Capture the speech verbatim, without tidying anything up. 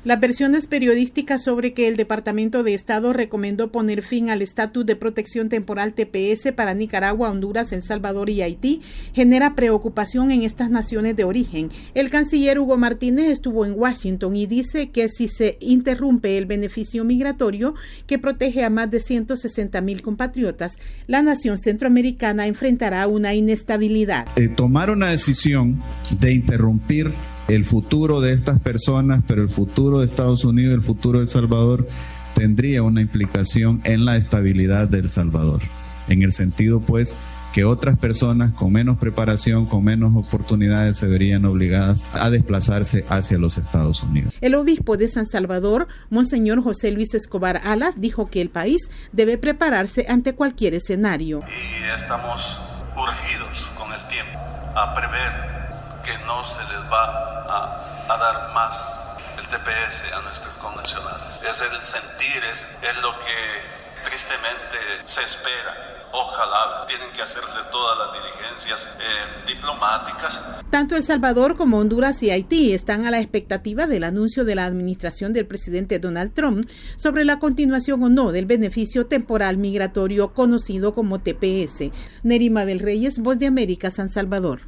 Las versiones periodísticas sobre que el Departamento de Estado recomendó poner fin al estatus de protección temporal T P S para Nicaragua, Honduras, El Salvador y Haití genera preocupación en estas naciones de origen. El canciller Hugo Martínez estuvo en Washington y dice que si se interrumpe el beneficio migratorio que protege a más de ciento sesenta mil compatriotas, la nación centroamericana enfrentará una inestabilidad. Eh, tomar una decisión de interrumpir el futuro de estas personas, pero el futuro de Estados Unidos, el futuro de El Salvador, tendría una implicación en la estabilidad de El Salvador, en el sentido pues que otras personas con menos preparación, con menos oportunidades se verían obligadas a desplazarse hacia los Estados Unidos. El obispo de San Salvador, Monseñor José Luis Escobar Alas, dijo que el país debe prepararse ante cualquier escenario. Y estamos urgidos con el tiempo a prever que no se les va a, a dar más el T P S a nuestros connacionales. Es el sentir, es, es lo que tristemente se espera. Ojalá, tienen que hacerse todas las diligencias eh, diplomáticas. Tanto El Salvador como Honduras y Haití están a la expectativa del anuncio de la administración del presidente Donald Trump sobre la continuación o no del beneficio temporal migratorio conocido como T P S. Nerima Bel Reyes, Voz de América, San Salvador.